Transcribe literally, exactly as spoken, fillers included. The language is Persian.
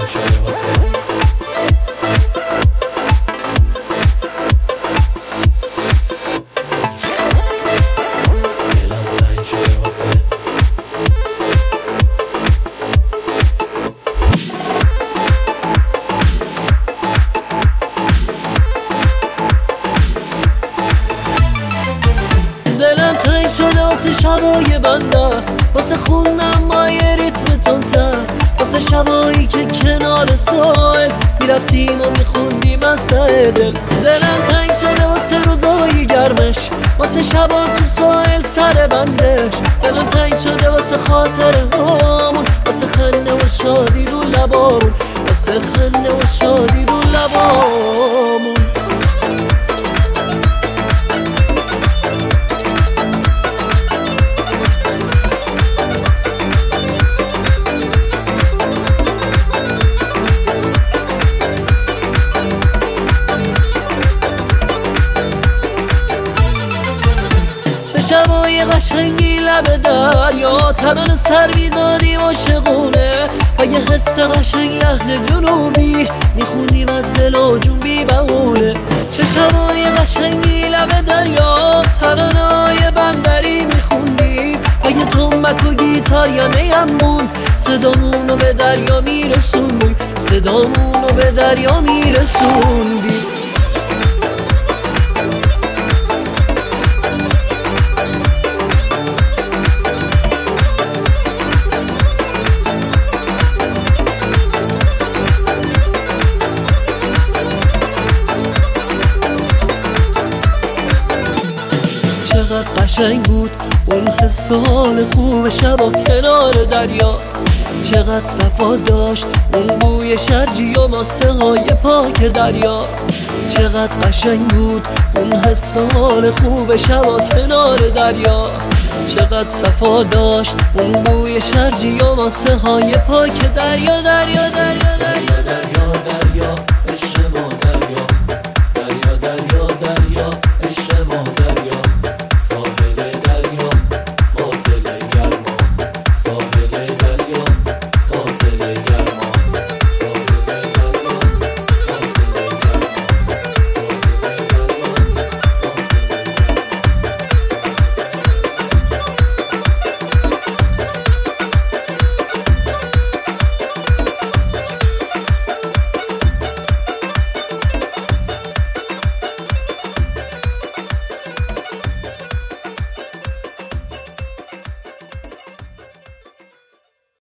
دلم تنگ شده واسه شبای بنده، واسه خوندم با یه ریتم تندتر، واسه شبایی که کنار ساحل میرفتیم و میخوندیم از ته دل. دلم تنگ شده واسه روزای گرمش، واسه شبا تو ساحل سر بندش. دلم تنگ شده واسه خاطره هامون، واسه خنده و شادی رو لبامون، واسه خنده و شادی رو لبامون. شبای قشنگی لب دریا، تنان سر میدادیم عاشقونه و یه حس قشنگ لحن جنوبی میخوندیم از دل و جون بی بهونه. چه شبای قشنگی لب دریا، ترانه‌های بندری میخوندیم و یه تنبک و گیتار یا نیمون صدامونو به دریا میرسوندیم، صدامونو به دریا میرسوندیم. چقدر قشنگ بود اون حس و حال خوب شبا کنار دریا، چقدر صفا داشت اون بوی شرجی و ماسه های پاک دریا. چقدر قشنگ بود اون حس و حال خوب شبا کنار دریا، چقدر صفا داشت اون بوی شرجی و ماسه های پاک دریا دریا دریا.